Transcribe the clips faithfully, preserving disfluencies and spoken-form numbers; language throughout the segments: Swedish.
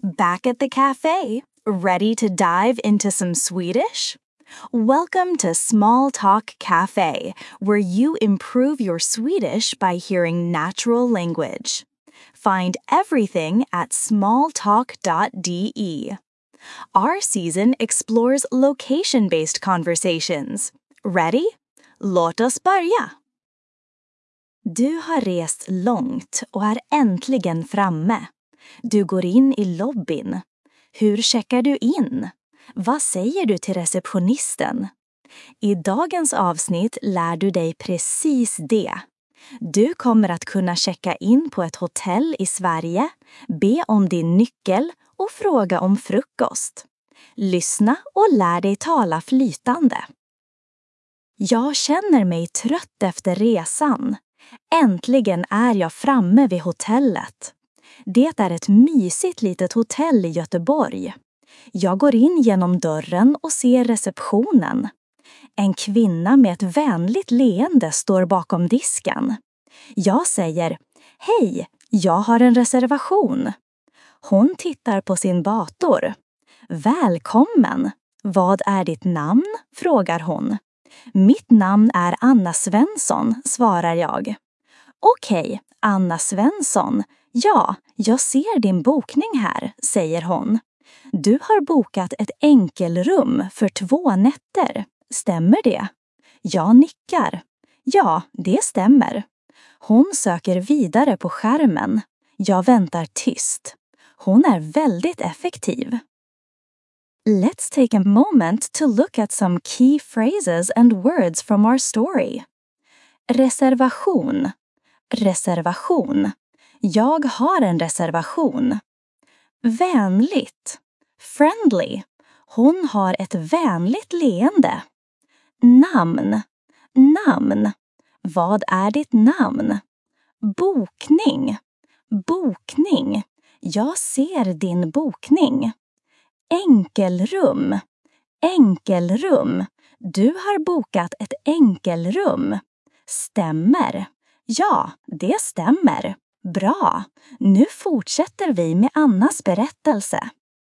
Back at the cafe, ready to dive into some Swedish? Welcome to Small Talk Cafe, where you improve your Swedish by hearing natural language. Find everything at small talk dot d e. Our season explores location-based conversations. Ready? Låt oss börja! Du har rest långt och är äntligen framme. Du går in i lobbyn. Hur checkar du in? Vad säger du till receptionisten? I dagens avsnitt lär du dig precis det. Du kommer att kunna checka in på ett hotell i Sverige, be om din nyckel och fråga om frukost. Lyssna och lär dig tala flytande. Jag känner mig trött efter resan. Äntligen är jag framme vid hotellet. Det är ett mysigt litet hotell i Göteborg. Jag går in genom dörren och ser receptionen. En kvinna med ett vänligt leende står bakom disken. Jag säger, hej, jag har en reservation. Hon tittar på sin dator. Välkommen. Vad är ditt namn? Frågar hon. Mitt namn är Anna Svensson, svarar jag. Okej, Anna Svensson. Ja, jag ser din bokning här, säger hon. Du har bokat ett enkelrum för två nätter. Stämmer det? Jag nickar. Ja, det stämmer. Hon söker vidare på skärmen. Jag väntar tyst. Hon är väldigt effektiv. Let's take a moment to look at some key phrases and words from our story. Reservation. Reservation. Jag har en reservation. Vänligt. Friendly. Hon har ett vänligt leende. Namn. Namn. Vad är ditt namn? Bokning. Bokning. Jag ser din bokning. Enkelrum. Enkelrum. Du har bokat ett enkelrum. Stämmer. Ja, det stämmer. Bra. Nu fortsätter vi med Annas berättelse.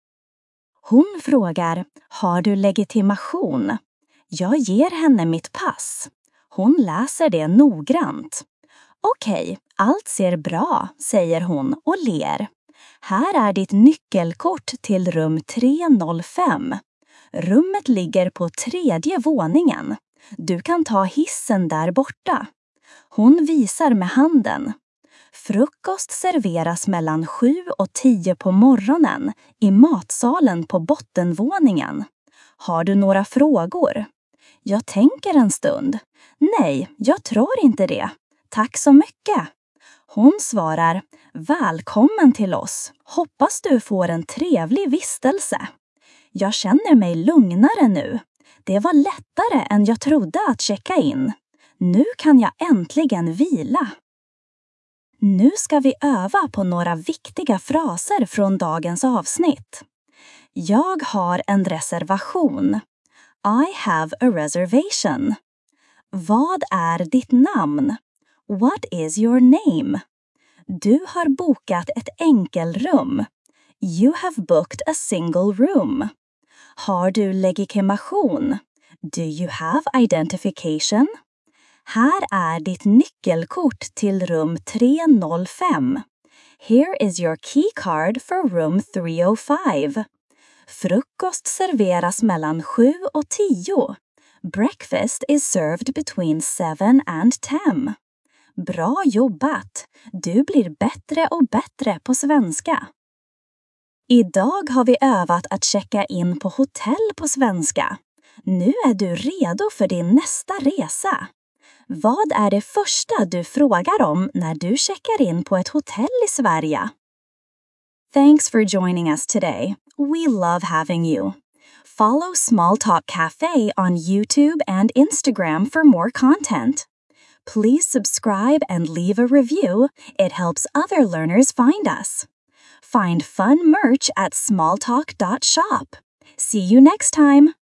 Hon frågar, har du legitimation? Jag ger henne mitt pass. Hon läser det noggrant. Okej, allt ser bra, säger hon och ler. Här är ditt nyckelkort till rum tre noll fem. Rummet ligger på tredje våningen. Du kan ta hissen där borta. Hon visar med handen. Frukost serveras mellan sju och tio på morgonen i matsalen på bottenvåningen. Har du några frågor? Jag tänker en stund. Nej, jag tror inte det. Tack så mycket. Hon svarar, välkommen till oss. Hoppas du får en trevlig vistelse. Jag känner mig lugnare nu. Det var lättare än jag trodde att checka in. Nu kan jag äntligen vila. Nu ska vi öva på några viktiga fraser från dagens avsnitt. Jag har en reservation. I have a reservation. Vad är ditt namn? What is your name? Du har bokat ett enkelrum. You have booked a single room. Har du legitimation? Do you have identification? Här är ditt nyckelkort till rum tre noll fem. Here is your key card for room three oh five. Frukost serveras mellan sju och tio. Breakfast is served between seven and ten. Bra jobbat! Du blir bättre och bättre på svenska. Idag har vi övat att checka in på hotell på svenska. Nu är du redo för din nästa resa. Vad är det första du frågar om när du checkar in på ett hotell i Sverige? Thanks for joining us today. We love having you. Follow Small Talk Cafe on YouTube and Instagram for more content. Please subscribe and leave a review. It helps other learners find us. Find fun merch at small talk dot shop. See you next time!